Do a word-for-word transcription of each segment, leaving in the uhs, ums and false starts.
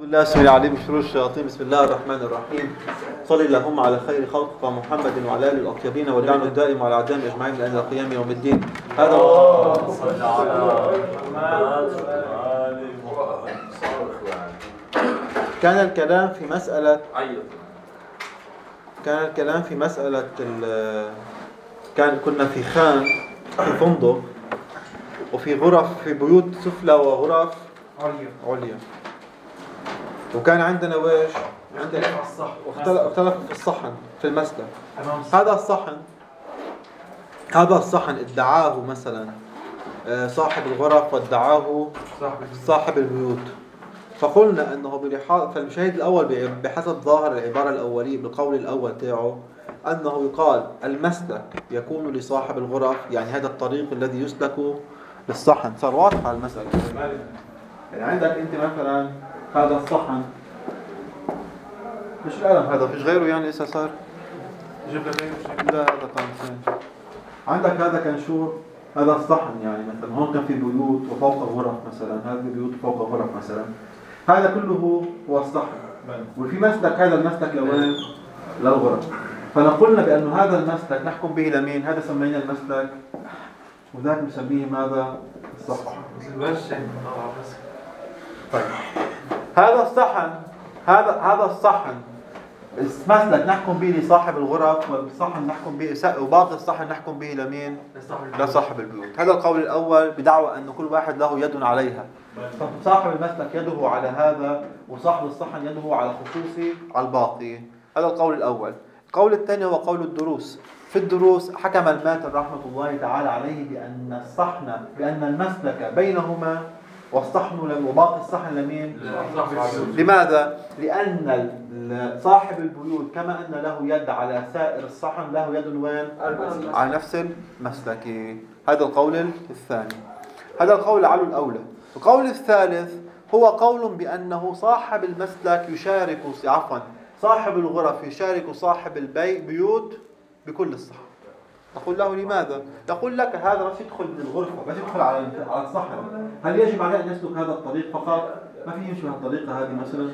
بالله السميع العليم من شرور الشياطين. بسم الله الرحمن الرحيم. صلي اللهم على خير خلقك محمد وعلى اله الاطيبين واللعن الدائم على اعدائهم اجمعين الى قيام يوم الدين. هذا هو صلى على كان الكلام في مسألة كان الكلام في مسألة كان كنا في خان في فندق وفي غرف في بيوت سفلى وغرف عليا عليا، وكان عندنا ويش عندنا اختلفوا في الصحن في المسلك. هذا الصحن هذا الصحن ادعاه مثلا صاحب الغرف وادعاه صاحب البيوت، فقلنا انه بلحاظ فالمشاهد الاول بحسب ظاهر العباره الاوليه بالقول الاول تاعه انه يقال المسلك يكون لصاحب الغرف، يعني هذا الطريق الذي يسلك للصحن. صار واضح على المسألة. يعني عندك انت مثلا هذا الصحن، مش القلم هذا فيش غيره، يعني لسه صار جيب لك لا هذا كان فين. عندك هذا كان شو هذا الصحن، يعني مثلا هون كان في بيوت وفوق غرف مثلا، هذه بيوت فوق غرف مثلا، هذا كله هو الصحن. وفي مسلك، هذا المسلك لوين؟ للغرف. فنقولنا بأنه هذا المسلك نحكم به لمين؟ هذا سمينا المسلك وذاك نسميه ماذا؟ الصحن. طيب هذا الصحن هذا هذا الصحن المسلك نحكم به لصاحب الغرف، والصحن نحكم به وباقي الصحن نحكم به لمين؟ لصاحب البيوت. هذا القول الأول بدعوى أن كل واحد له يد عليها، فصاحب المسلك يده على هذا وصاحب الصحن يده على خصوصي على الباقي. هذا القول الأول. القول الثاني هو قول الدروس. في الدروس حكم الماتر رحمة الله تعالى عليه بأن الصحن بأن المسلك بينهما والصحن وباقي الصحن لمين؟ لماذا؟ لأن صاحب البيوت كما أن له يد على سائر الصحن له يد وين؟ على نفس المسلك. هذا القول الثاني. هذا القول على الأولى. القول الثالث هو قول بأنه صاحب المسلك يشارك عفوا صاحب الغرف يشارك صاحب البيوت بكل الصحن. أقول له لماذا؟ يقول لك هذا بس يدخل من الغرفة، بس يدخل على على الصحن، هل يجب عليه أن يسلك هذا الطريق فقط؟ ما في يمشي بهالطريقة هذه مثلا؟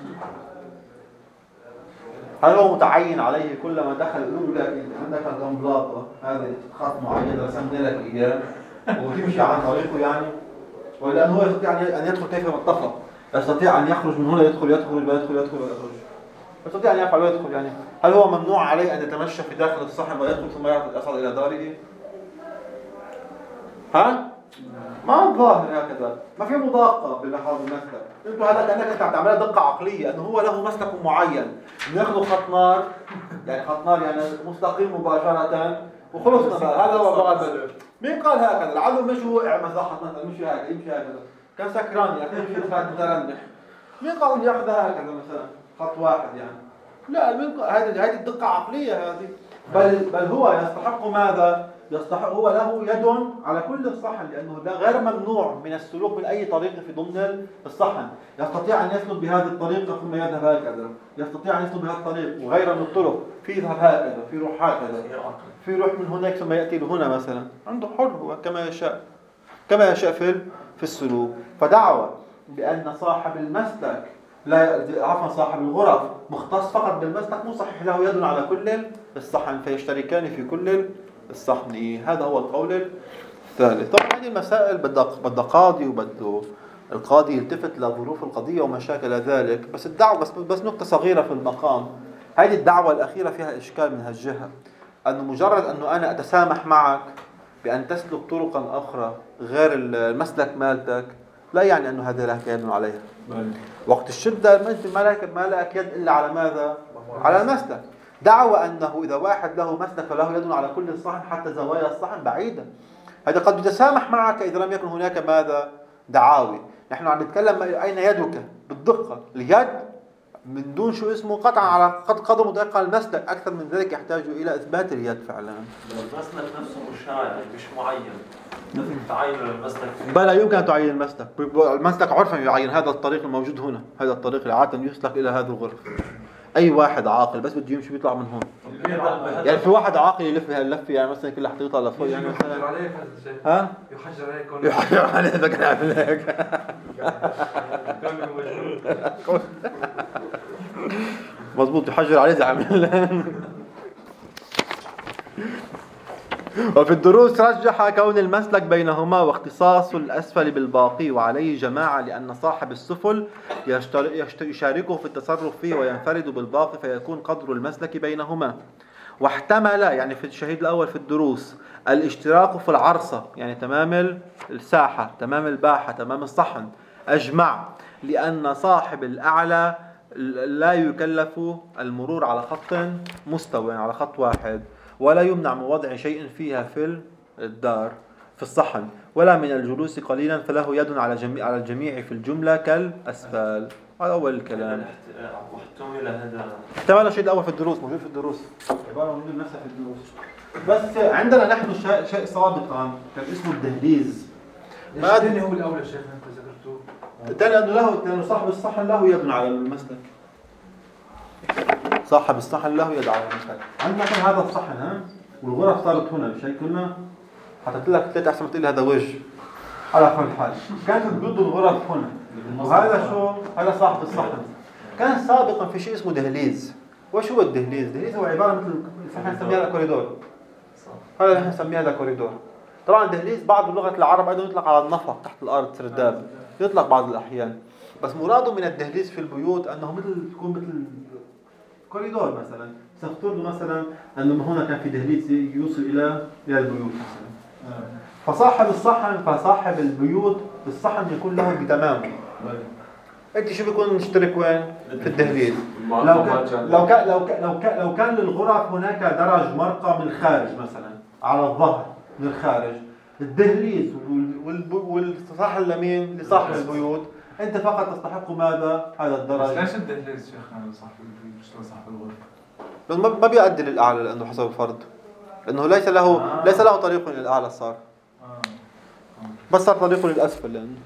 هل هو متعين عليه كلما دخل يقول لك أنت عندك الجنبلاطة هذا خط معين رسمنا لك إياه وتمشي عن طريقه يعني؟ ولا أنه هو يستطيع أن يدخل كيفما اتفق؟ يستطيع أن يخرج من هنا يدخل يدخل يدخل يدخل ويخرج، يستطيع أن يفعل ويدخل يعني؟ هل هو ممنوع عليه أن يتمشى في داخل الصحن ويدخل ثم يصل إلى داره؟ ها؟ ما الظاهر هكذا، ما في مضاقة بلحاظ المسلك. انتوا هذا كأنك انت عم تعملها دقة عقلية، انه هو له مسلك معين، انه ياخذوا خط نار، يعني خط نار يعني مستقيم مباشرة وخلصنا بقى. هذا هو بغض. مين قال هكذا؟ لعله مش وقع مزاحة مثلا، مش هكذا، يمشي هكذا، كان سكران يعني يمشي خارج مترنح. مين قال ياخذ هكذا مثلا خط واحد يعني؟ لا، من هذه هذه الدقة عقلية هذه. بل بل هو يستحق ماذا؟ يستحق هو له يد على كل الصحن، لأنه غير ممنوع من السلوك من أي طريقة في ضمن الصحن. يستطيع أن يسلك بهذه الطريقة ثم يذهب هكذا، يستطيع أن يسلك بهذه الطريق وغير من الطرق، في يذهب هكذا، في يروح هكذا، في يروح من هناك ثم يأتي لهنا مثلا. عنده حر هو كما يشاء كما يشاء في في السلوك. فدعوة بأن صاحب المسلك لا عفوا صاحب الغرف مختص فقط بالمسلك مو صحيح، له يد على كل الصحن فيشتركان في كل الصحن. هذا هو القول الثالث. طبعا هذه المسائل بدها قاضي وبده القاضي يلتفت لظروف القضية وما شاكل ذلك، بس الدعوة بس بس نقطة صغيرة في المقام. هذه الدعوة الأخيرة فيها إشكال من هالجهة، أنه مجرد أنه أنا أتسامح معك بأن تسلك طرقا أخرى غير المسلك مالتك لا يعني أنه هذا لك يد عليها. وقت الشدة ما لك ما لك يد إلا على ماذا؟ على المسلك. دعوى أنه إذا واحد له مسلك فله يد على كل الصحن حتى زوايا الصحن بعيدة، هذا قد يتسامح معك إذا لم يكن هناك ماذا؟ دعاوي. نحن عم نتكلم أين يدك بالدقة. اليد من دون شو اسمه قطعا على قد قدم ودقة المسلك، أكثر من ذلك يحتاج إلى إثبات اليد فعلا. المسلك نفسه مش يعني مش معين، مثل تعين المسلك بلا يمكن أن تعين المسلك. المسلك عرفا يعين هذا الطريق الموجود هنا، هذا الطريق اللي عادة يسلك إلى هذا الغرف. اي واحد عاقل بس بده يمشي بيطلع من هون. يعني في واحد عاقل يلف بهاللفه يعني مثلا كل حتى يطلع لفوق يعني مثلا يحجر عليك هذا الشيء. ها يحجر عليك كون يحجر عليك اذا كان عامل هيك. مضبوط يحجر عليه اذا عامل. وفي الدروس رجح كون المسلك بينهما واختصاص الأسفل بالباقي وعليه جماعة لأن صاحب السفل يشاركه في التصرف فيه وينفرد بالباقي فيكون قدر المسلك بينهما. واحتمل يعني في الشهيد الأول في الدروس الاشتراك في العرصة يعني تمام الساحة تمام الباحة تمام الصحن أجمع لأن صاحب الأعلى لا يكلف المرور على خط مستوى على خط واحد ولا يمنع من وضع شيء فيها في الدار في الصحن ولا من الجلوس قليلا فله يد على جميع على الجميع في الجملة كالأسفل. هذا أول الكلام. واحتمل هذا احتمال الشيء الأول في الدروس موجود في الدروس عبارة موجود نفسها في الدروس. بس عندنا نحن شيء شيء سابقا كان اسمه الدهليز. ما الثاني هو الأولى شيخ أنت ذكرته. الثاني أنه له لأنه صاحب الصحن له يد على المسلك. صاحب الصحن له يد على المسلك. عندنا كان هذا الصحن ها والغرف صارت هنا بشيء كنا حطيت لك ثلاث أحسن تقول هذا وجه على كل حال كانت الجد الغرف هنا وهذا شو هذا صاحب الصحن. كان سابقا في شيء اسمه دهليز. وش هو الدهليز؟ الدهليز هو عبارة مثل احنا نسميها كوريدور. هذا اللي احنا نسميها هذا كوريدور. طبعا الدهليز بعض بلغة العرب أيضا يطلق على النفق تحت الأرض سرداب يطلق بعض الأحيان. بس مراده من الدهليز في البيوت أنه مثل تكون مثل كوريدور مثلا. سنفترض مثلا أنه هنا كان في دهليز يوصل إلى إلى البيوت مثلا. فصاحب الصحن فصاحب البيوت الصحن يكون له بتمامه. انت شو بيكون مشترك وين في الدهليز. لو كان لو كان لو كان لو كان لو كان للغرف هناك درج مرقى من الخارج مثلا على الظهر من الخارج الدهليز والصحن لمين لصاحب البيوت انت فقط تستحق ماذا هذا الدرج. ليش الدهليز شيخنا صاحب البيوت مش صاحب الغرفه؟ بس ما بيؤدي للاعلى لانه حسب الفرض لانه ليس له آه. ليس له طريق للاعلى صار آه. بس صار طريق للاسفل لانه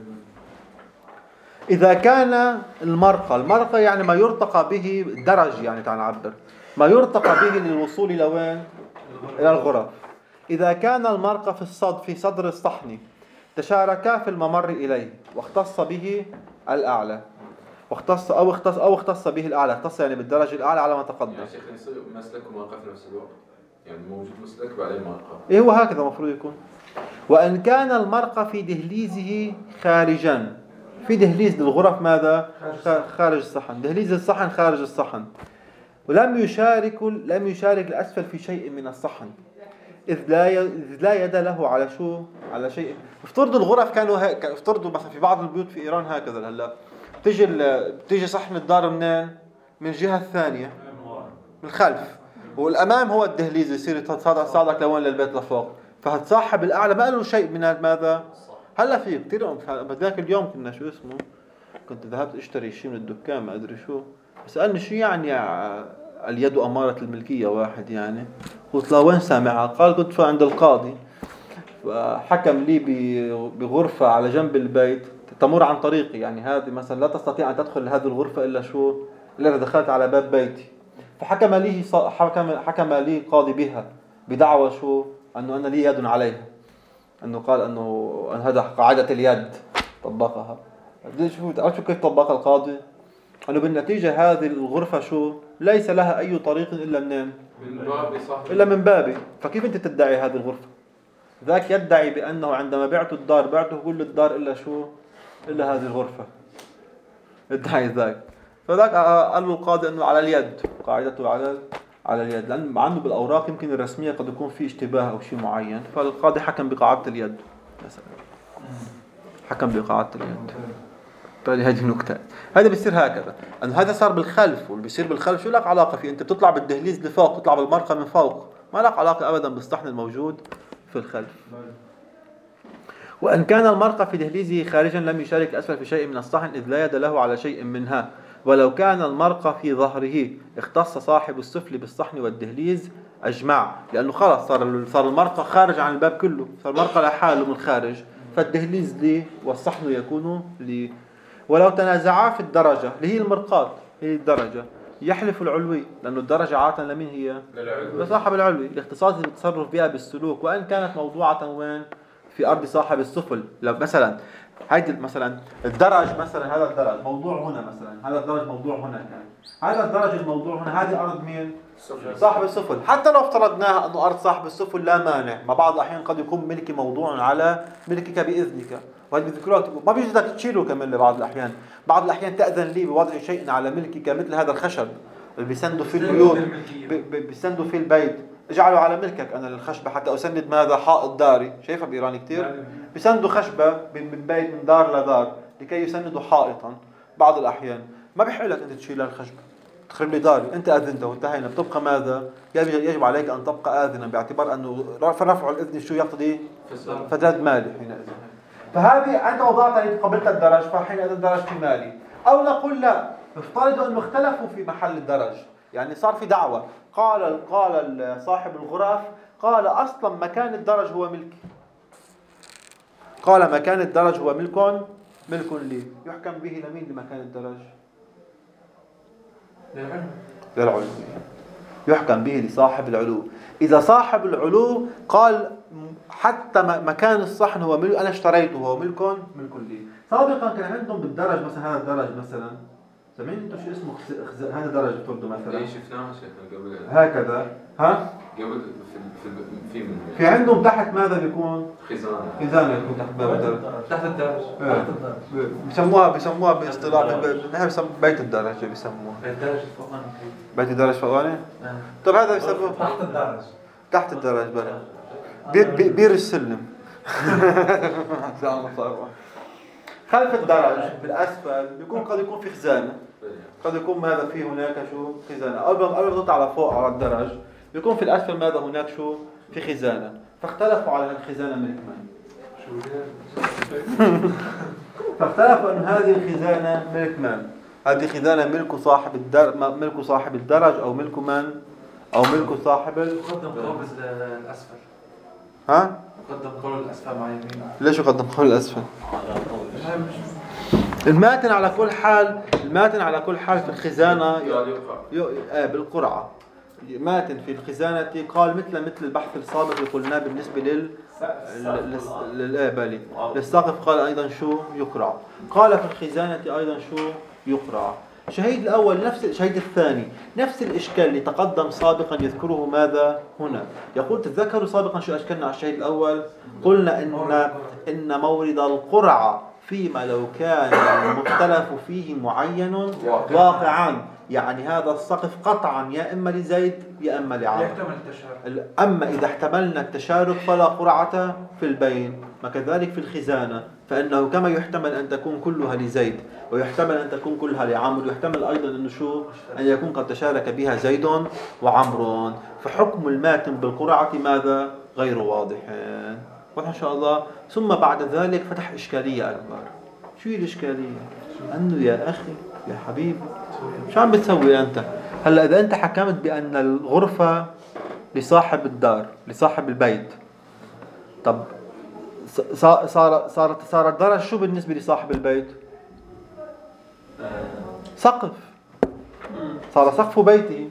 إذا كان المرقى المرقى يعني ما يرتقى به درج يعني تعال نعبر ما يرتقى به للوصول إلى وين إلى الغرف. إذا كان المرقى في الصد في صدر الصحن تشاركا في الممر إليه واختص به الأعلى واختص أو اختص أو اختص به الأعلى اختص يعني بالدرج الأعلى على ما تقدم. يعني شيخ مسلك ومرقى في نفس الوقت يعني موجود مسلك بعدين مرقى. إيه هو هكذا المفروض يكون. وإن كان المرقى في دهليزه خارجا في دهليز للغرف ماذا خارج الصحن دهليز الصحن خارج الصحن ولم يشارك لم يشارك الأسفل في شيء من الصحن إذ لا إذ لا يد له على شو على شيء. افترضوا الغرف كانوا هيك افترضوا مثلا في بعض البيوت في إيران هكذا هلا بتيجي بتيجي صحن الدار منين من الجهة الثانية من الخلف والأمام هو الدهليز يصير صعدك لوين للبيت لفوق فهتصاحب الأعلى ما له شيء من ماذا. هلا في كثير بذاك اليوم كنا شو اسمه كنت ذهبت اشتري شيء من الدكان ما ادري شو سألني شو يعني اليد أمارة الملكية واحد يعني قلت له وين سامعها قال كنت عند القاضي فحكم لي بغرفة على جنب البيت تمر عن طريقي يعني هذه مثلا لا تستطيع أن تدخل لهذه الغرفة إلا شو إلا إذا دخلت على باب بيتي فحكم لي حكم حكم لي قاضي بها بدعوى شو أنه أنا لي يد عليها أنه قال أنه أن هذا قاعدة اليد طبقها. تعرف كيف طبقها القاضي؟ أنه بالنتيجة هذه الغرفة شو ليس لها أي طريق إلا منين؟ من بابي صح. إلا من بابي. فكيف أنت تدعي هذه الغرفة؟ ذاك يدعي بأنه عندما بعت الدار بعته كل الدار إلا شو إلا هذه الغرفة ادعي ذاك. فذاك قال له القاضي أنه على اليد قاعدته على على اليد لأن مع أنه بالأوراق يمكن الرسمية قد يكون في اشتباه أو شيء معين فالقاضي حكم بقاعدة اليد مثلا حكم بقاعدة اليد. فهذه النكتة هذا بيصير هكذا أن هذا صار بالخلف واللي بيصير بالخلف شو لك علاقة فيه أنت بتطلع بالدهليز لفوق تطلع بالمرقى من فوق ما لك علاقة أبدا بالصحن الموجود في الخلف. وأن كان المرقى في دهليزه خارجا لم يشارك الأسفل في شيء من الصحن إذ لا يد له على شيء منها ولو كان المرقى في ظهره اختص صاحب السفل بالصحن والدهليز أجمع لأنه خلاص صار صار المرقى خارج عن الباب كله صار المرقى لحاله من الخارج فالدهليز لي والصحن يكون لي. ولو تنازعا في الدرجة اللي هي المرقات هي الدرجة يحلف العلوي، لأنه الدرجة عادة لمين هي؟ للعلو. لصاحب العلوي. الاختصاص بالتصرف بها بالسلوك، وإن كانت موضوعة وين؟ في أرض صاحب السفل. لو مثلا هيدي مثلا الدرج، مثلا هذا الدرج موضوع هنا، مثلا هذا الدرج موضوع هنا، كان هذا الدرج الموضوع هنا، هذه أرض مين؟ صاحب السفل. حتى لو افترضناها أنه أرض صاحب السفل لا مانع، ما بعض الأحيان قد يكون ملكي موضوع على ملكك بإذنك، وهذا بذكرات ما بيجوز لك تشيله كمان. لبعض الأحيان بعض الأحيان تأذن لي بوضع شيء على ملكك مثل هذا الخشب اللي بيسندوا فيه البيوت، بيسندوا فيه البيت، اجعله على ملكك أنا الخشبة حتى أسند ماذا حائط داري. شايفها بإيران كتير بيسندوا خشبة من بيت من دار لدار لكي يسندوا حائطا. بعض الأحيان ما بيحق لك أنت تشيل الخشبة تخرب لي داري، أنت أذنته وانتهينا. بتبقى ماذا؟ يجب عليك أن تبقى آذنا، باعتبار أنه رفع الإذن شو يقتضي؟ فساد مالي حينئذ. فهذه أنت وضعت لي قبلت الدرج، فحينئذ الدرج في مالي. أو نقول لا، افترضوا أنه اختلفوا في محل الدرج، يعني صار في دعوة، قال قال صاحب الغرف قال أصلا مكان الدرج هو ملكي، قال مكان الدرج هو ملك ملك لي. يحكم به لمين لمكان الدرج؟ للعلو. يحكم به لصاحب العلو. إذا صاحب العلو قال حتى مكان الصحن هو ملك، أنا اشتريته هو ملك ملك لي. سابقا كان عندهم بالدرج مثلا، هذا الدرج مثلا زمان انتم شو اسمه خز... هذا درج بتردوا مثلا ليش شفناها شيخنا قبل هكذا ها قبل في في في من في عندهم تحت ماذا بيكون؟ خزانه خزانه يكون تحت باب الدرج، تحت الدرج. تحت الدرج بيسموها بيسموها باصطلاح نحن بيسموها بيت الدرج، بيسموها بيت الدرج الفوقاني. بيت الدرج فوقاني. طيب هذا بيسموه تحت الدرج. تحت الدرج بلا بير بير السلم. خلف الدرج بالاسفل بيكون قد يكون في خزانه، قد يكون ماذا في هناك شو خزانه، او قبل ما تطلع لفوق على الدرج بيكون في الاسفل ماذا هناك شو في خزانه. فاختلفوا على الخزانه ملك من. فاختلفوا ان هذه الخزانه ملك من. هذه خزانه ملك صاحب الدرج، ملك صاحب الدرج او ملك من، او ملك صاحب قدم قابض الاسفل. ها قدم قول الاسفل مع يمين. ليش قدم قول الاسفل؟ الماتن على كل حال، الماتن على كل حال في الخزانة آه بالقرعة. ماتن في الخزانة قال مثل مثل البحث السابق اللي قلناه بالنسبة لل للآبالي للسقف، قال أيضا شو يقرع. قال في الخزانة أيضا شو يقرع. شهيد الأول نفس الشهيد الثاني نفس الإشكال اللي تقدم سابقا يذكره ماذا هنا. يقول تذكروا سابقا شو أشكلنا على الشهيد الأول؟ قلنا إن إن مورد القرعة فيما لو كان المختلف فيه معين واقعا، يعني هذا السقف قطعا يا إما لزيد يا إما لعمرو. أما إذا احتملنا التشارك فلا قرعة في البين. وكذلك في الخزانة، فإنه كما يحتمل أن تكون كلها لزيد ويحتمل أن تكون كلها لعمرو، يحتمل أيضا أن شو أن يكون قد تشارك بها زيد وعمرو. فحكم الماتن بالقرعة ماذا غير واضح. واضح إن شاء الله. ثم بعد ذلك فتح إشكالية أكبر. شو هي الإشكالية؟ أنه يا أخي يا حبيبي شو عم بتسوي أنت؟ هلأ إذا أنت حكمت بأن الغرفة لصاحب الدار لصاحب البيت، طب صار صار صار الدرج شو بالنسبة لصاحب البيت؟ سقف. صار سقف بيته.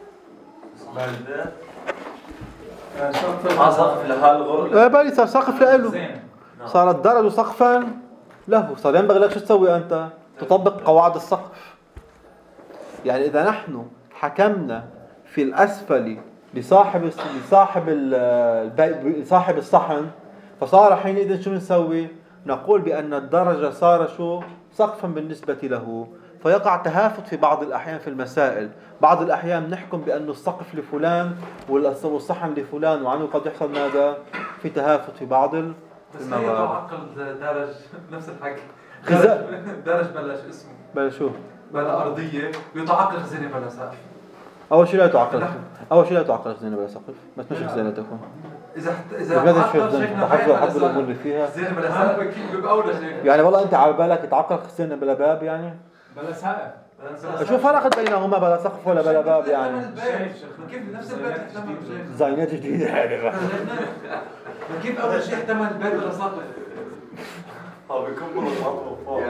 سقف لهالغرفة. لا بالي صار سقف له. صار الدرج سقفا له. صار ينبغي لك شو تسوي أنت؟ تطبق قواعد السقف. يعني إذا نحن حكمنا في الأسفل لصاحب لصاحب البيت صاحب الصحن، فصار حينئذ شو نسوي؟ نقول بأن الدرج صار شو سقفا بالنسبة له. فيقع تهافت في بعض الأحيان في المسائل. بعض الأحيان نحكم بأن السقف لفلان والصحن لفلان، وعنه قد يحصل ماذا في تهافت في بعض المواد. بس هي تعقل درج نفس الحكي. درج بلاش اسمه بلا شو بلا أرضية ويتعقل خزينة بلا سقف. أول شيء لا تعقل أول شيء لا تعقل خزينة بلا سقف. ما تمشي خزينة تكون. إذا إذا تعقل شيخنا حفظ حفظ الأمور اللي فيها. خزينة بلا سقف كيف بيبقى أولى شيء. يعني والله أنت على بالك تعقل خزينة بلا باب يعني. بلا سقف. شو فرق بينهما بلا سقف ولا بلا باب يعني؟ كيف نفس البيت احتمل شيء زينات جديدة هذه. كيف أول شيء احتمل البيت بلا سقف؟ اه بيكبروا العظمة فوق.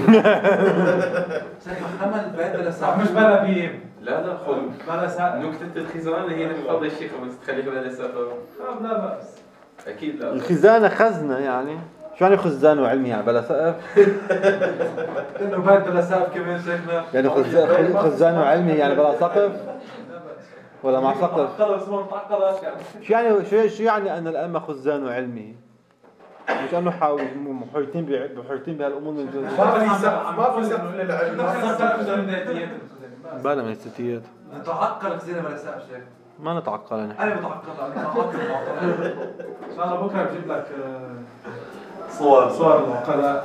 شكله حمل بيت بلا صح ساعة. مش بلا بيم لا لا خذ بلا ساعة. نكتة الخزانة هي نحفظ الشيخ بس تخليك بلا سفر. طب لا بأس. أكيد لا. الخزانة خزنة يعني شو يعني خزان وعلمي يعني بلا سقف؟ إنه بيت بلا سقف كمان شكله. يعني خز- خزان وعلمي يعني بلا سقف ولا مع سقف؟ خلص ما متعقدش يعني. شو يعني شو شو يعني أن الأئمة خزان وعلمي؟ مش أنه حاول محيطين ب- محيطين بهالأمور من جد. ما في سقف ما في سقف للعلم. بلا من الستيات نتعقل خزينة بلا سقف شكله. ما نتعقل نحن. أنا متعقد أنا متعقد معطل. إن شاء الله بكرة بجيب لك صور صور العقلاء.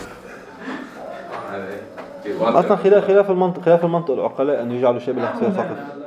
أصلا خلاف خلاف المنطق خلاف المنطق العقلاء أن يجعلوا شيء بلا سقف.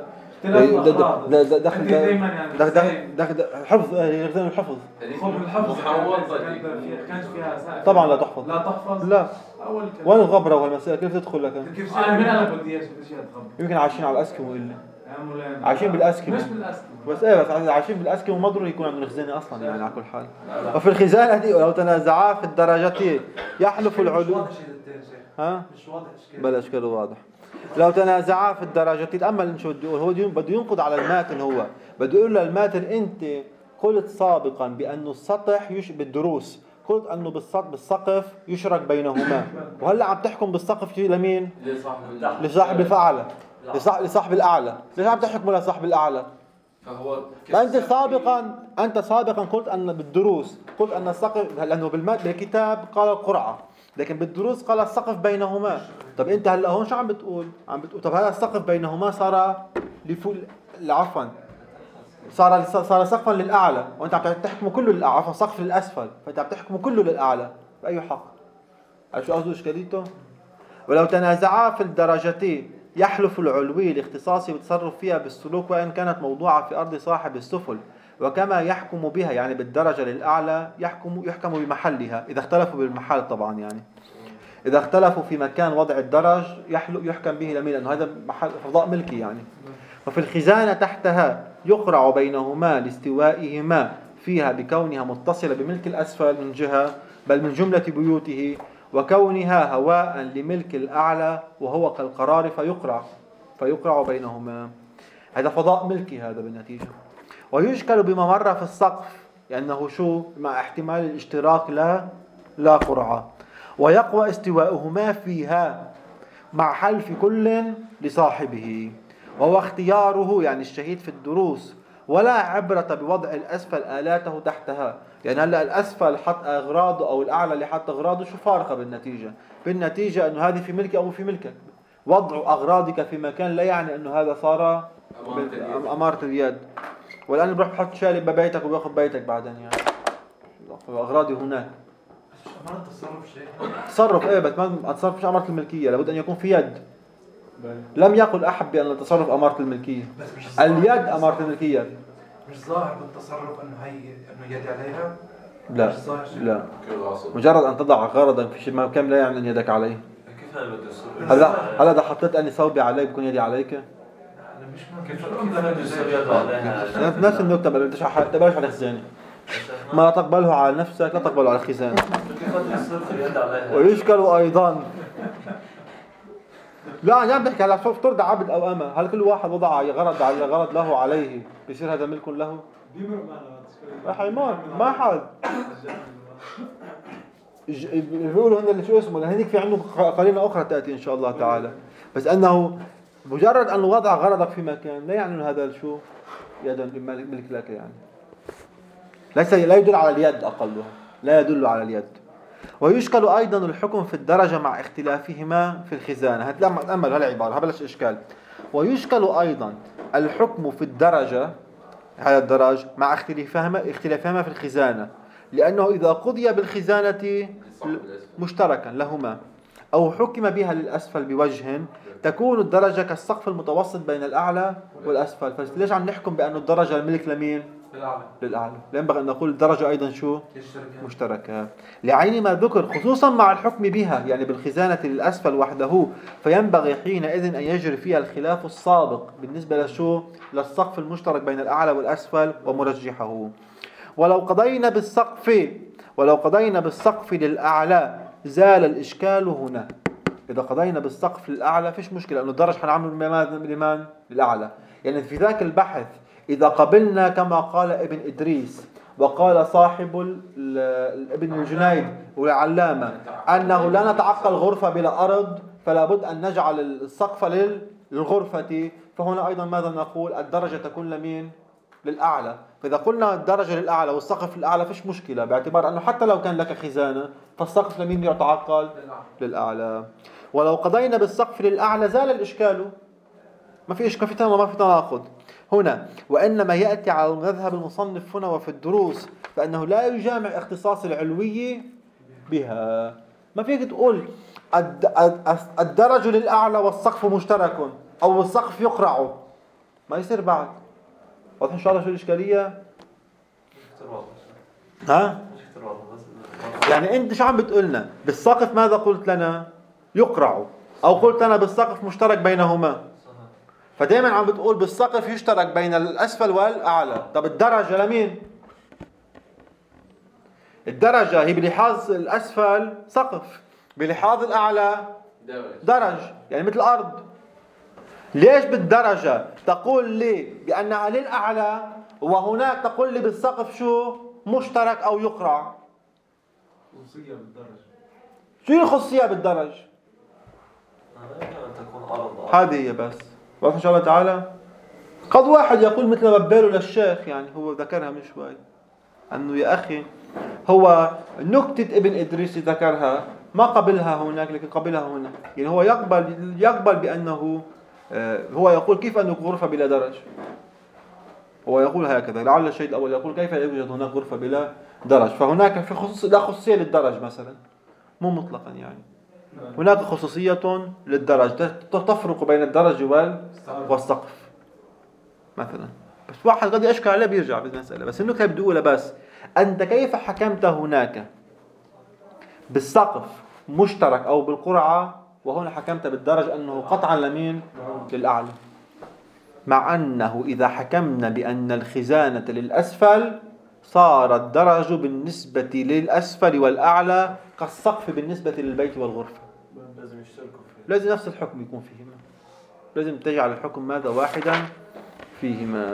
دخل دخل دخل دخل حفظ يخزن الحفظ. خذ الحفظ محوطة كانش فيها سقف. طبعا لا تحفظ. لا تحفظ. لا أول وين الغبرة والمسألة كيف تدخل لك؟ كيف أنا من شيء؟ أنا بدي إيش بدي شيء أتخبر. يمكن عايشين على الأسكيمو إلا يا مولانا. عايشين بالأسكيمو. مش بالأسكيمو. بس ايه بس عايشين بالاسكيمو وما ضروري يكون عندهم خزانه اصلا يعني على كل حال. وفي الخزانه دي لو تنازعا في الدرجتين يحلف مش العلو. واضح شيء التاني شيء. ها مش واضح إشكال. بلا اشكاله واضح. لو تنازعا في الدرجتين تامل شو بده يقول هو بده ينقض على الماتن هو بده يقول للماتن انت قلت سابقا بأن السطح يش بالدروس قلت انه بالسطح بالسقف يشرك بينهما وهلا عم تحكم بالسقف لمين؟ لصاحب الأعلى لصاحب لصاحب الأعلى ليش عم تحكموا لصاحب الأعلى؟ فهو فأنت سابقا أنت سابقا قلت أن بالدروس قلت أن السقف لأنه بالمات بالكتاب قال القرعة لكن بالدروس قال السقف بينهما. طب أنت هلا هون شو عم بتقول؟ عم بتقول طب هذا السقف بينهما صار لفوق عفوا صار صار سقفا للأعلى وأنت عم تحكمه كله للأعلى عفوا سقف للأسفل فأنت عم تحكمه كله للأعلى بأي حق؟ عرفت شو قصده إشكاليته؟ ولو تنازعا في الدرجتين يحلف العلوي لاختصاصه بالتصرف فيها بالسلوك وإن كانت موضوعة في أرض صاحب السفل وكما يحكم بها يعني بالدرجة للأعلى يحكم يحكم بمحلها إذا اختلفوا بالمحل طبعا يعني إذا اختلفوا في مكان وضع الدرج يحكم به لمين لأنه هذا محل فضاء ملكي يعني. وفي الخزانة تحتها يقرع بينهما لاستوائهما فيها بكونها متصلة بملك الأسفل من جهة بل من جملة بيوته وكونها هواء لملك الأعلى وهو كالقرار فيقرع فيقرع بينهما. هذا فضاء ملكي هذا بالنتيجة. ويشكل بما مر في السقف لأنه شو مع احتمال الاشتراك لا لا قرعة ويقوى استواؤهما فيها مع حلف كل لصاحبه وهو اختياره يعني الشهيد في الدروس ولا عبرة بوضع الأسفل آلاته تحتها يعني هلا الأسفل حط أغراضه أو الأعلى اللي حط أغراضه شو فارقة بالنتيجة بالنتيجة أنه هذه في ملكي أو في ملكك. وضع أغراضك في مكان لا يعني أنه هذا صار أمارة اليد والآن بروح بحط شالي ببيتك وباخذ بيتك بعدين يعني أغراضي هناك. أمارة التصرف شيء. تصرف إيه بس ما التصرف مش أمارة الملكية لابد أن يكون في يد. لم يقل أحد بأن التصرف أمارة الملكية. اليد أمارة الملكية. مش ظاهر بالتصرف انه هي انه يدي عليها؟ لا لا مجرد ان تضع غرضا في شيء مكان لا يعني ان يدك عليه. كيف هذا بده يصير؟ هلا هلا اذا حطيت اني ثوبي علي بكون يدي عليك؟ انا مش ممكن. كيف بده يصير يده عليها؟ نفس النكته بل تبلش على الخزانه ما تقبله على نفسك لا تقبله على الخزانه. كيف بده يصير يد عليها؟ ويشكل ايضا لا انا عم بحكي هلا شوف ترضى عبد او اما هل كل واحد وضع غرض على غرض له عليه بيصير هذا ملك له؟ حيمان ما حد بيقولوا هن اللي شو اسمه لهنيك في عنده قرينه اخرى تاتي ان شاء الله تعالى بس انه مجرد انه وضع غرضك في مكان لا يعني انه هذا شو يدا ملك لك يعني ليس لا يدل على اليد اقلها لا يدل على اليد. ويشكل ايضا الحكم في الدرجه مع اختلافهما في الخزانه. هتامل هالعباره هبلش اشكال. ويشكل ايضا الحكم في الدرجه هذا الدرج مع اختلافهما اختلافهما في الخزانة لأنه إذا قضي بالخزانة مشتركا لهما أو حكم بها للأسفل بوجه تكون الدرجة كالسقف المتوسط بين الأعلى والأسفل. فليش عم نحكم بأن الدرجة الملك لمين؟ للأعلى. للأعلى. لا ينبغي أن نقول الدرجة أيضا شو؟ مشتركة لعين ما ذكر خصوصا مع الحكم بها يعني بالخزانة للأسفل وحده فينبغي حينئذ أن يجري فيها الخلاف السابق بالنسبة لشو؟ للسقف المشترك بين الأعلى والأسفل ومرجحه. ولو قضينا بالسقف ولو قضينا بالسقف للأعلى زال الإشكال هنا. إذا قضينا بالسقف للأعلى فيش مشكلة، لأنه الدرج حنعمله لمن؟ للأعلى. يعني في ذاك البحث إذا قبلنا كما قال ابن إدريس وقال صاحب ابن الجنيد والعلامة أنه لا نتعقل غرفة بلا أرض، فلا بد أن نجعل السقف للغرفة، فهنا أيضا ماذا نقول؟ الدرجة تكون لمين؟ للأعلى. فإذا قلنا الدرجة للأعلى والسقف للأعلى فيش مشكلة، باعتبار أنه حتى لو كان لك خزانة فالسقف لمين يتعقل؟ للأعلى. ولو قضينا بالسقف للأعلى زال الإشكال، ما في إشكال، في ما في تناقض هنا. وإنما يأتي على مذهب المصنف هنا وفي الدروس فإنه لا يجامع اختصاص العلوي بها. ما فيك تقول الدرج للأعلى والسقف مشترك أو السقف يقرع، ما يصير بعد. واضح إن شاء الله شو الإشكالية؟ ها؟ يعني أنت شو عم بتقولنا؟ بالسقف ماذا قلت لنا؟ يقرع، أو قلت لنا بالسقف مشترك بينهما. فدائما عم بتقول بالسقف يشترك بين الأسفل والأعلى. طب الدرجة لمين؟ الدرجة هي بلحاظ الأسفل سقف، بلحاظ الأعلى درج، يعني مثل الأرض. ليش بالدرجة تقول لي بأنها للأعلى وهناك تقول لي بالسقف شو؟ مشترك أو يقرع؟ خصوصية بالدرج. شو الخصوصية بالدرج؟ هذه هي بس. واضح إن شاء الله تعالى. قد واحد يقول مثل ما بباله للشيخ، يعني هو ذكرها من شوي، أنه يا أخي هو نكتة ابن إدريس ذكرها ما قبلها هناك لكن قبلها هنا. يعني هو يقبل يقبل بأنه هو يقول كيف أنه غرفة بلا درج. هو يقول هكذا. لعل الشيء الأول يقول كيف يوجد هناك غرفة بلا درج، فهناك في خصوص لا خصوصية للدرج مثلا، مو مطلقا يعني. هناك خصوصية للدرج تفرق بين الدرج والسقف مثلا. بس واحد قد يشكل عليه بيرجع بالمسألة. بس النكتة بدي أقولها بس، أنت كيف حكمت هناك بالسقف مشترك أو بالقرعة، وهنا حكمت بالدرج أنه قطعا لمين؟ للأعلى. مع أنه إذا حكمنا بأن الخزانة للأسفل صار الدرج بالنسبة للأسفل والأعلى كالسقف بالنسبة للبيت والغرفة. لازم يشتركوا فيه، لازم نفس الحكم يكون فيهما، لازم تجعل الحكم ماذا؟ واحدا فيهما.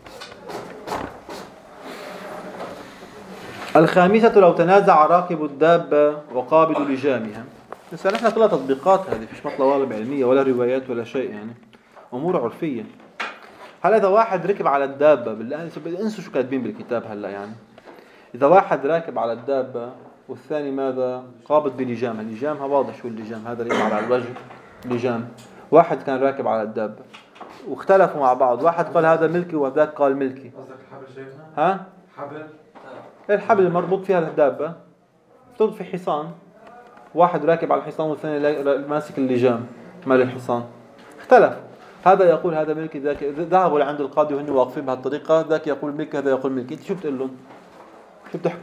الخامسة لو تنازع راكب الدابة وقابل لجامها. بس نحن كلها تطبيقات، هذه فيش مطلب علمية ولا روايات ولا شيء، يعني أمور عرفية. هلا إذا واحد ركب على الدابة، بالله انسوا شو كاتبين بالكتاب هلا، يعني إذا واحد راكب على الدابة والثاني ماذا؟ قابض بلجامها. لجامها واضح شو اللجام، هذا اللي على الوجه لجام. واحد كان راكب على الدابة واختلفوا مع بعض، واحد قال هذا ملكي وذاك قال ملكي. قصدك الحبل شيخنا؟ ها؟ حبل؟ الحبل المربوط فيها الدابة تربط في حصان، واحد راكب على الحصان والثاني ماسك اللجام مال الحصان. اختلف، هذا يقول هذا ملكي، ذاك. ذهبوا لعند القاضي وهن واقفين بهالطريقة، ذاك يقول ملكي هذا يقول ملكي. انت شو بتقول لهم؟ شو بتحكم؟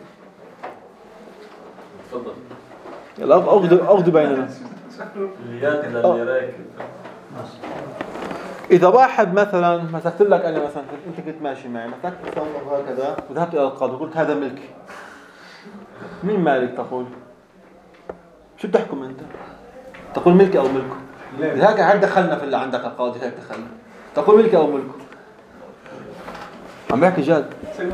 تفضل. يلا اغدوا اغدوا بيننا. اليد للي راكب. إذا واحد مثلا مسكت لك أنا مثلا، أنت كنت ماشي معي مسكت الثوب هكذا وذهبت إلى القاضي وقلت هذا ملكي، مين مالك تقول؟ شو بتحكم أنت؟ تقول ملكي أو ملكه؟ لذلك هيك دخلنا في اللي عندك القاضي، هيك دخلنا تقول ملكي أو ملكه. عم بحكي جد.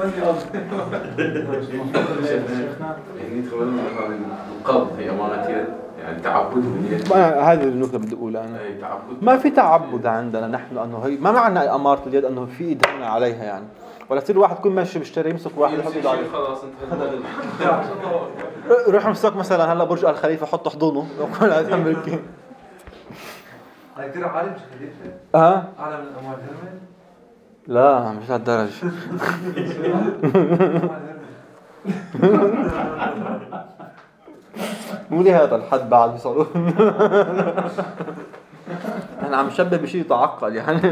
يعني يدخل القبض هي أمانة يد، يعني تعبد باليد. هذه النقطة بدي أقولها أنا. ما في تعبد عندنا نحن، أنه هي ما معنى أمارة اليد أنه في إدهان عليها يعني، ولا تصير واحد يكون ماشي بيشتري يمسك واحد يحط يده عليه. خلاص انت روح امسك مثلا هلا برج الخليفة حط حضنه وقول هذا ملكي. هاي كثير عالي مش خليفة؟ ها؟ أعلى من أموال هرمل؟ لا مش لهالدرجة. مو لهذا الحد بعد بيصلوا. احنا عم نشبه بشيء يتعقل يعني.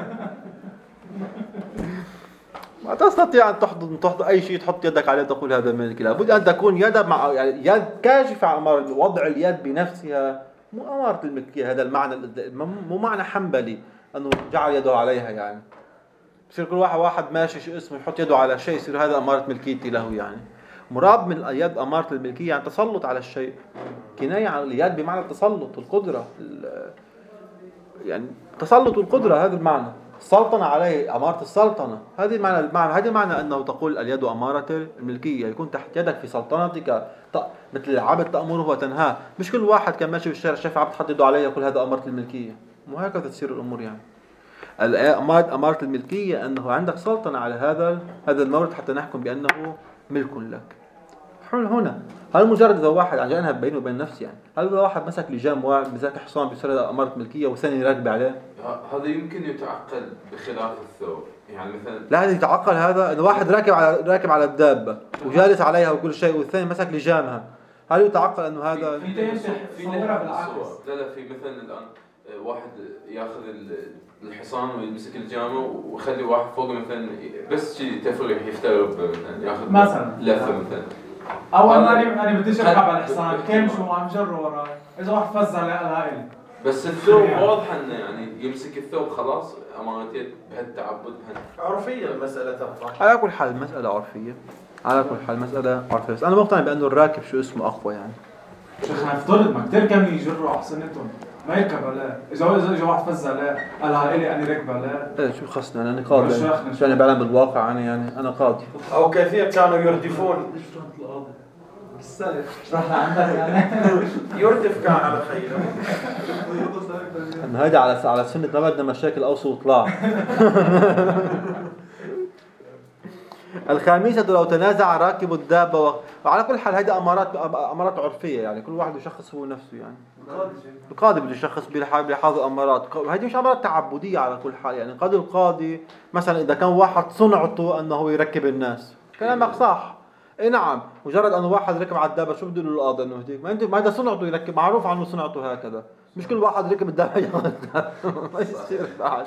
ما تستطيع أن تحضن تحضن أي شيء تحط يدك عليه تقول هذا ملكي. لابد أن تكون يد مع يعني يد كاشفة عن أمارة وضع اليد بنفسها، مو أمارة الملكية. هذا المعنى مو معنى حنبلي أنه جعل يده عليها، يعني يصير كل واحد واحد ماشي شو اسمه يحط يده على شيء يصير هذا أمارة ملكيتي له يعني. مراد من اليد أمارة الملكية يعني تسلط على الشيء، كناية عن اليد بمعنى التسلط والقدرة، يعني تسلط القدرة، هذا المعنى. السلطنة عليه، أمارة السلطنة، هذه المعنى المعنى هذا معنى أنه تقول اليد أمارة الملكية، يكون تحت يدك في سلطنتك مثل العبد تأمره وتنهاه. مش كل واحد كان ماشي في الشارع شاف عبد حط يده عليه يقول هذا أمارة الملكية، مو هكذا تصير الأمور. يعني أمارة الملكية أنه عندك سلطنة على هذا هذا المورد حتى نحكم بأنه ملك لك. هنا هل مجرد إذا واحد عن جانها بينه وبين نفسه، يعني هل إذا واحد مسك لجام واحد مسك حصان بيصير هذا أمارة ملكية وثاني راكب عليه؟ هذا يمكن يتعقل بخلاف الثوب، يعني مثلا لا هذا يتعقل، هذا إذا واحد راكب على راكب على الدابة وجالس عليها وكل شيء والثاني مسك لجامها، هل يتعقل أنه هذا في في في لا لا في مثلا الآن واحد ياخذ الحصان ويمسك الجامه ويخلي واحد فوقه مثلا بس شيء تفريح يفترض مثلا ياخذ مثلا لفه مثلا، او انا انا بديش اركب على الحصان كان شو عم جر وراي اذا واحد فز على الهائل. بس الثوب واضح انه يعني يمسك الثوب خلاص امانتين بهالتعبد عرفيه المساله تبقى. على كل حال مساله عرفيه، على كل حال مساله عرفيه، بس انا مقتنع بانه الراكب شو اسمه اقوى. يعني شيخ نفترض ما كثير كانوا يجروا احسنتهم ما يركب عليه، اذا اذا اجى واحد فز عليه قال هائلي انا راكب عليه. ايه شو خصني انا قاضي شو انا بعلم بالواقع، انا يعني انا قاضي. او كثير كانوا يردفون بالسلف راح لعندك يعني يردف كان على خيله. هيدا على على سنة ما بدنا مشاكل اوصل وطلع. الخامسة لو تنازع راكب الدابة و... وعلى كل حال هيدا امارات امارات عرفية، يعني كل واحد يشخص هو نفسه. يعني القاضي بده يشخص بلحاظ الامارات، هيدي مش امارات تعبدية على كل حال. يعني قد القاضي مثلا اذا كان واحد صنعته انه يركب الناس كلامك صح، اي نعم، مجرد انه واحد ركب على الدابة شو بده له القاضي انه هديك ما انت ما هذا صنعته يركب، معروف عنه صنعته هكذا، مش كل واحد ركب الدابة ياخذ الدابة. ما يصير بعد.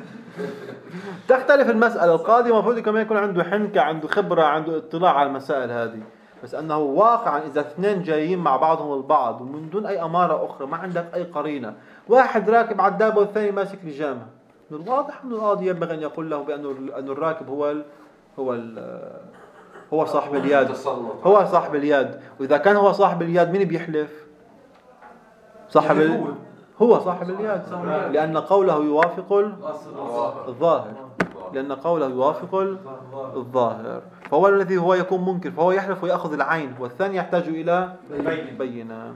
تختلف المسألة، القاضي المفروض كمان يكون عنده حنكة، عنده خبرة، عنده اطلاع على المسائل هذه، بس أنه واقعا إذا اثنين جايين مع بعضهم البعض ومن دون أي أمارة أخرى، ما عندك أي قرينة، واحد راكب على الدابة والثاني ماسك لجامة، من الواضح أن القاضي ينبغي أن يقول له بأنه أن الراكب هو ال هو ال هو صاحب اليد، هو صاحب اليد. وإذا كان هو صاحب اليد مين بيحلف؟ صاحب ال... هو صاحب اليد، لأن قوله يوافق الظاهر، لأن قوله يوافق الظاهر، فهو الذي هو يكون منكر، فهو يحلف ويأخذ العين، والثاني يحتاج إلى بينة.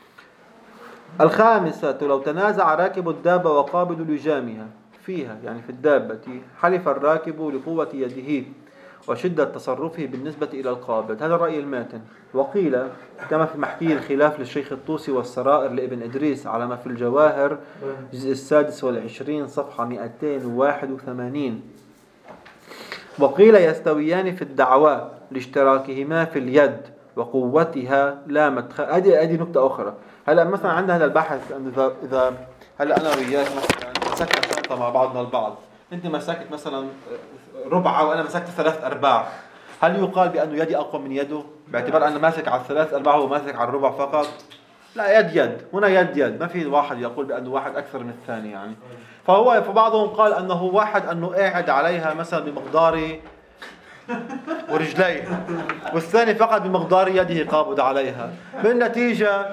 الخامسة لو تنازع راكب الدابة وقابض لجامها فيها، يعني في الدابة، حلف الراكب لقوة يده وشدة تصرفه بالنسبة إلى القابض. هذا الرأي الماتن. وقيل كما في محكي الخلاف للشيخ الطوسي والسرائر لابن إدريس على ما في الجواهر الجزء السادس والعشرين صفحة مئتين وواحد وثمانين، وقيل يستويان في الدعوى لاشتراكهما في اليد وقوتها لا مدخل. هذه هذه نقطة أخرى. هلا مثلا عندنا هذا البحث أن إذا إذا هلا أنا وياك مثلا مسكنا شنطة مع بعضنا البعض، أنت مسكت مثلا ربعة وأنا مسكت ثلاث أرباع، هل يقال بأنه يدي أقوى من يده باعتبار أنا ماسك على الثلاث أرباع وماسك على الربع فقط؟ لا، يد يد، هنا يد يد، ما في واحد يقول بأنه واحد أكثر من الثاني. يعني فهو فبعضهم قال أنه واحد أنه قاعد عليها مثلا بمقدار ورجليه، والثاني فقط بمقدار يده قابض عليها. بالنتيجة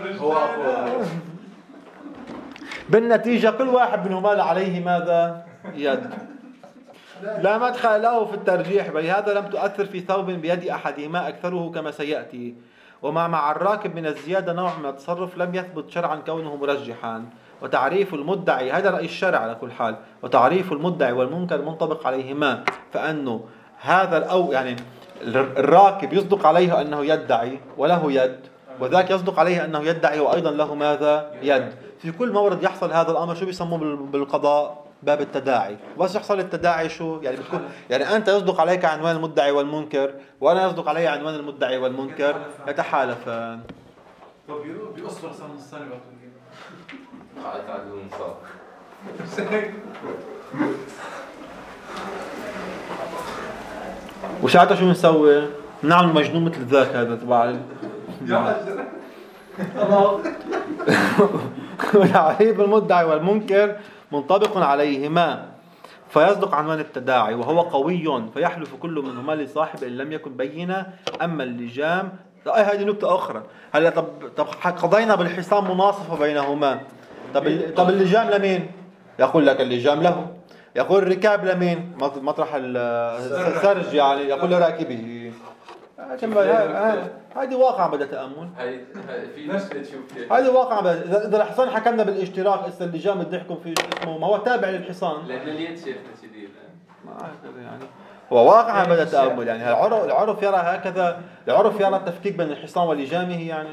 بالنتيجة كل واحد منهما عليه ماذا؟ يد. لا مدخل له في الترجيح، بل هذا لم تؤثر في ثوب بيد أحدهما أكثره كما سيأتي. وما مع الراكب من الزيادة نوع من التصرف لم يثبت شرعا كونه مرجحا. وتعريف المدعي، هذا رأي الشرع على كل حال، وتعريف المدعي والمنكر منطبق عليهما، فأنه هذا الأو يعني الراكب يصدق عليه أنه يدعي وله يد، وذاك يصدق عليه أنه يدعي وأيضا له ماذا؟ يد. في كل مورد يحصل هذا الأمر شو بيسموه بالقضاء؟ باب التداعي. بس يحصل التداعي شو يعني؟ بتكون يعني أنت يصدق عليك عنوان المدعي والمنكر وأنا يصدق علي عنوان المدعي والمنكر، يتحالفان. بيقصر سنة السنة بقى قاعد عدد المصاب. وساعتها شو بنسوي؟ نعمل مجنون مثل ذاك هذا تبع وتعريف المدعي والمنكر منطبق عليهما، فيصدق عنوان التداعي وهو قوي فيحلف كل منهما لصاحب إن لم يكن بينة. أما اللجام أي هذه نقطة أخرى. هلا طب طب قضينا بالحصان مناصفة بينهما. طب طب اللجام لمين؟ يقول لك اللجام له. يقول الركاب لمين؟ مطرح السرج يعني يقول لراكبه. هذه واقع بدأ تأمل. هاي في ناس تشوف هذه واقع بدأ. إذا الحصان حكمنا بالاشتراك إذا اللجام بدي يحكم في اسمه ما هو تابع للحصان. لأن اليد شيخنا شديد. ما أعرف يعني. هو واقع بدأ تأمل يعني العرف العرف يرى هكذا. العرف يرى التفكيك بين الحصان ولجامه يعني.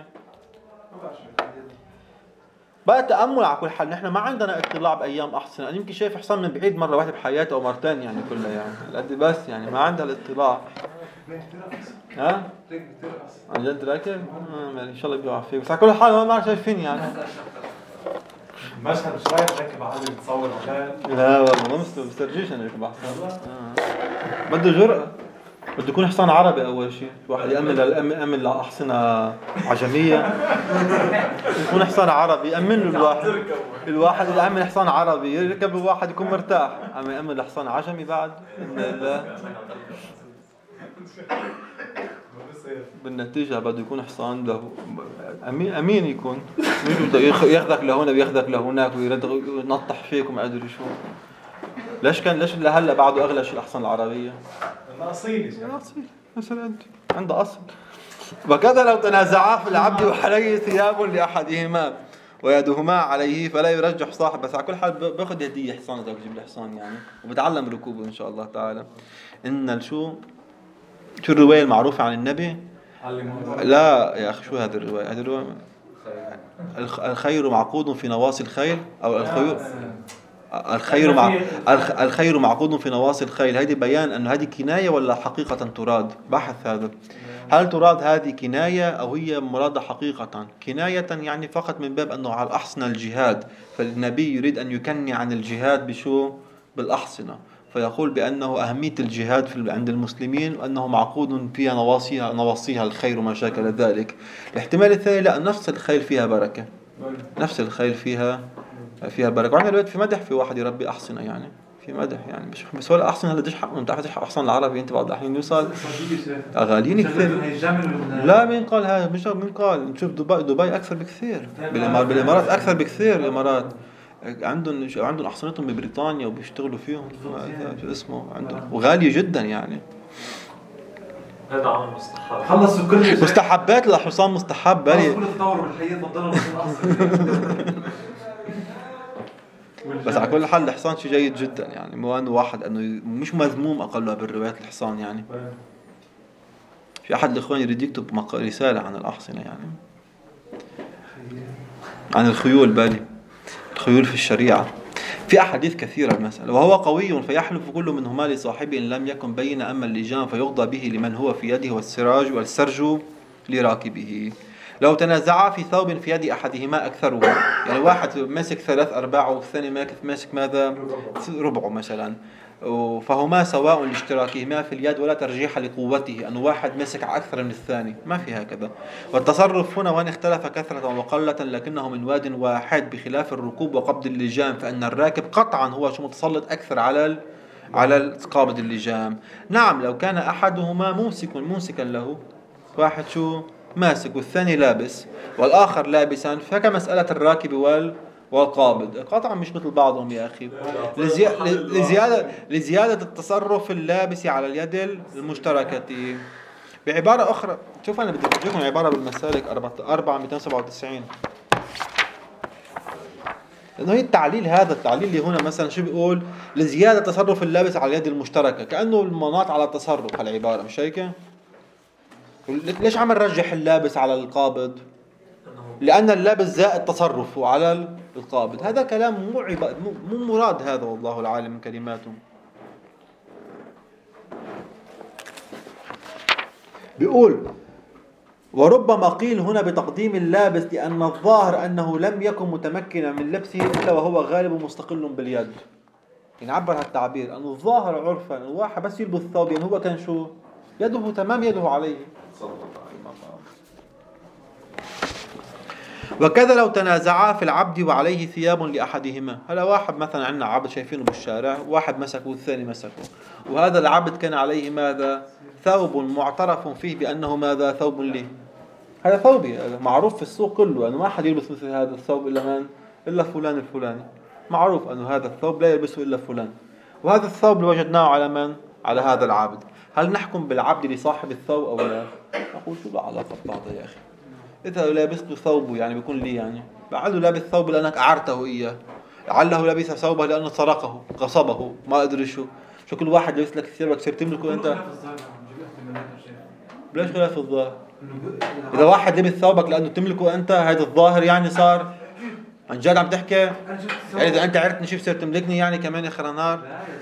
بقى تأمل على كل حال. نحن ما عندنا اطلاع بأيام أحصنة. أنا يمكن شايف حصان من بعيد مرة واحدة بحياته أو مرتين يعني كلها يعني. قد بس يعني ما عندها الاطلاع. ها؟ عن جد راكب؟ آه إن شاء الله بيقع فيه. بس على كل حال ما شايفين يعني. المشهد مش رايح راكب على حد بتصور ولا؟ لا والله ما بسترجيش أنا راكب حصان. بده جرأة. بده يكون حصان عربي أول شيء. واحد يأمن للأمن لأحصنة عجمية. يكون حصان عربي يأمن له الواحد. الواحد اللي يأمن حصان عربي يركب الواحد يكون مرتاح. أما يأمن لحصان عجمي بعد. إن الله. بالنتيجة بده يكون حصان له أمين أمين يكون. ياخذك لهنا وياخذك لهناك وينطح فيك وما أدري شو. ليش كان ليش لهلا بعده أغلى شيء الأحصنة العربية؟ أصيل أصيل مثلا عنده أصل. وكذا لو تنازعا في العبد وعليه ثياب لأحدهما ويدهما عليه فلا يرجح صاحب. بس على كل حال باخذ هدية حصان إذا بجيب لي حصان يعني وبتعلم ركوبه إن شاء الله تعالى. إن شو شو الرواية المعروفة عن النبي؟ لا يا أخي شو هذه الرواية؟ هذه الرواية الخير معقود في نواصي الخيل أو الخير الخير مع الخير معقود في نواصي الخيل. هذه بيان أنه هذه كناية ولا حقيقة تراد. بحث هذا هل تراد هذه كناية أو هي مرادة حقيقة. كناية يعني فقط من باب أنه على الأحصنة الجهاد. فالنبي يريد أن يكني عن الجهاد بشو بالأحصنة. فيقول بأنه أهمية الجهاد في عند المسلمين وأنه معقود فيها نواصيها نواصيها الخير وما شاكل ذلك. الاحتمال الثاني لا نفس الخيل فيها بركة. نفس الخيل فيها فيها بركة. وعندنا الوقت في مدح في واحد يربي أحصنة يعني في مدح يعني مش بس ولا أحصنة هلا تشحق من تعرف تشحق أحصنة العربي أنت بعض الأحيان يوصل أغالين كثير. لا مين قال هذا مش مين قال. نشوف دبي دبي أكثر بكثير. بالإمارات بالإمارات أكثر بكثير. الإمارات عندهم عندهم أحصنتهم ببريطانيا وبيشتغلوا فيهم. شو اسمه عندهم وغالية جدا يعني. هذا عامل مستحب. خلصوا كل شيء. مستحبات للحصان مستحب بالي. كل تطور بالحياة بضلوا بس على كل حال الحصان شيء جيد جدا يعني مو أنه واحد أنه مش مذموم أقلها بالروايات الحصان يعني. في أحد الإخوان يريد يكتب رسالة عن الأحصنة يعني عن الخيول بالي الخيول في الشريعة. في أحاديث كثيرة المسألة. وهو قوي فيحلف كل منهما لصاحبه إن لم يكن بين. أما اللجام فيقضى به لمن هو في يده والسراج والسرج لراكبه. لو تنازعا في ثوب في يد أحدهما أكثره يعني واحد ماسك ثلاث أرباع والثاني ماسك ماذا ربعه مثلا فهما سواء لاشتراكهما في اليد ولا ترجيح لقوته أن واحد ماسك أكثر من الثاني ما في هكذا. والتصرف هنا وان اختلف كثرة وقلة لكنه من واد واحد بخلاف الركوب وقبض اللجام فإن الراكب قطعا هو شو متسلط أكثر على على قابض اللجام. نعم لو كان أحدهما ممسك ممسكا له واحد شو ماسك والثاني لابس والآخر لابسا فكمسألة الراكب وال والقابض قطعا مش مثل بعضهم يا أخي. لزيادة لزيادة التصرف اللابس على اليد المشتركة. بعبارة أخرى شوف أنا بدي أجيكم عبارة بالمسالك أربعة مئتين وسبعة وتسعين لأنه هي التعليل هذا التعليل اللي هنا مثلا شو بيقول لزيادة تصرف اللابس على اليد المشتركة كأنه المناط على التصرف هالعبارة مش هيك؟ ليش عم نرجح اللابس على القابض؟ لأن اللابس زائد تصرفه على القابض. هذا كلام مو عب... مو مراد هذا والله العالم من كلماته. بيقول وربما قيل هنا بتقديم اللابس لأن الظاهر أنه لم يكن متمكنا من لبسه إلا وهو غالب مستقل باليد. ينعبر هالتعبير أنه الظاهر عرفا الواحد بس يلبس ثوب يعني هو كان شو يده تمام يده عليه. وكذا لو تنازعا في العبد وعليه ثياب لأحدهما. هلا واحد مثلا عندنا عبد شايفينه بالشارع، واحد مسكه والثاني مسكه، وهذا العبد كان عليه ماذا؟ ثوب معترف فيه بأنه ماذا؟ ثوب لي. هذا ثوبي، هذا معروف في السوق كله أنه ما حد يلبس مثل هذا الثوب إلا من؟ إلا فلان الفلاني. معروف أنه هذا الثوب لا يلبسه إلا فلان. وهذا الثوب اللي وجدناه على من؟ على هذا العبد. هل نحكم بالعبد لصاحب الثوب أو لا؟ أقول شو العلاقة ببعضها يا أخي؟ إذا لابسته ثوبه يعني بيكون لي، يعني لعله لابس ثوب لأنك أعرته إياه، لعله لابس ثوبه لأنه سرقه غصبه ما أدري شو. شو كل واحد لابس لك ثيابك تصير تملكه أنت؟ ليش خلاف الظاهر؟ إذا واحد لبس ثوبك لأنه تملكه أنت، هذا الظاهر يعني صار عن جد عم تحكي؟ يعني إذا أنت عرفتني شو بصير تملكني يعني كمان يا آخر النهار؟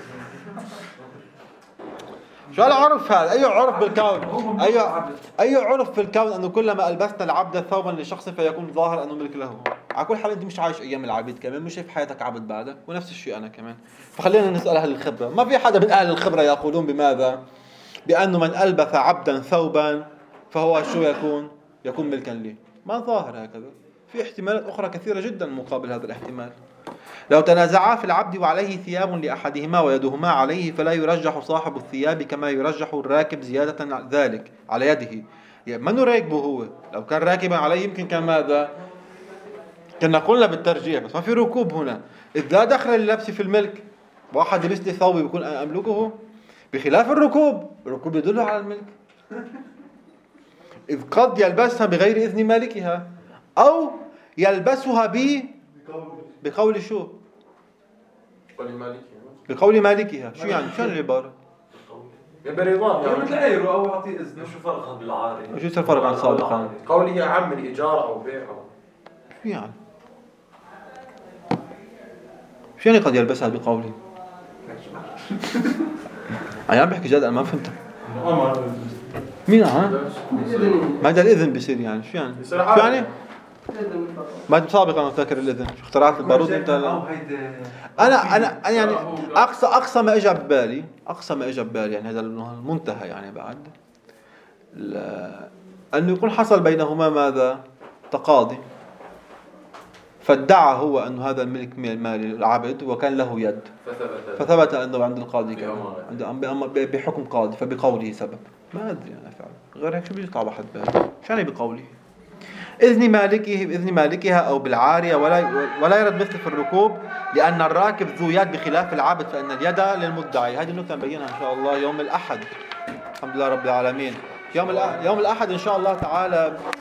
شو هالعرف هذا؟ أي عرف بالكون؟ أي أي عرف في الكون أنه كلما ألبسنا العبد ثوبا لشخص فيكون ظاهر أنه ملك له. على كل حال أنت مش عايش أيام العبيد كمان، مش شايف حياتك عبد بعدك، ونفس الشيء أنا كمان. فخلينا نسأل أهل الخبرة. ما في حدا من أهل الخبرة يقولون بماذا؟ بأنه من ألبس عبدا ثوبا فهو شو يكون؟ يكون ملكا لي. ما ظاهر هكذا. في احتمالات أخرى كثيرة جدا مقابل هذا الاحتمال. لو تنازعا في العبد وعليه ثياب لأحدهما ويدهما عليه فلا يرجح صاحب الثياب كما يرجح الراكب زيادة ذلك على يده. يعني من راكبه هو؟ لو كان راكبا عليه يمكن كان ماذا؟ كنا قلنا بالترجيح، بس ما في ركوب هنا. إذ لا دخل للبس في الملك. واحد يلبس لي ثوب يكون أملكه، بخلاف الركوب. الركوب يدل على الملك. إذ قد يلبسها بغير إذن مالكها أو يلبسها ب بقول شو؟ بقول مالكها. شو يعني؟ شو العبارة؟ برضاه يعني مثل أو يعطي إذن. شو فرقها بالعاري؟ شو يصير فرق عن سابقا؟ قوله عام من إجارة أو بيع أو شو يعني؟ شو يعني قد يلبسها بقوله؟ أنا عم بحكي جد، أنا ما فهمت. مين ها؟ ما هذا الإذن بيصير يعني شو يعني؟ شو يعني؟ ما سابقا أنا فاكر الإذن. شو اخترعت البارود أنت؟ أنا أنا أنا يعني أقصى أقصى ما إجا ببالي، أقصى ما إجا ببالي يعني هذا المنتهى يعني بعد أنه يكون حصل بينهما ماذا؟ تقاضي. فادعى هو أن هذا الملك مال العبد وكان له يد، فثبت أنه عند القاضي كان بحكم قاضي فبقوله سبب. ما أدري أنا فعلا غير هيك شو بيطلع واحد بالي. شو يعني بقوله؟ إذن مالكه بإذن مالكها أو بالعارية، ولا ولا يرد مثل في الركوب لأن الراكب ذو يد بخلاف العبد فإن اليد للمدعي. هذه النقطة نبينها إن شاء الله يوم الأحد. الحمد لله رب العالمين. يوم يوم الأحد إن شاء الله تعالى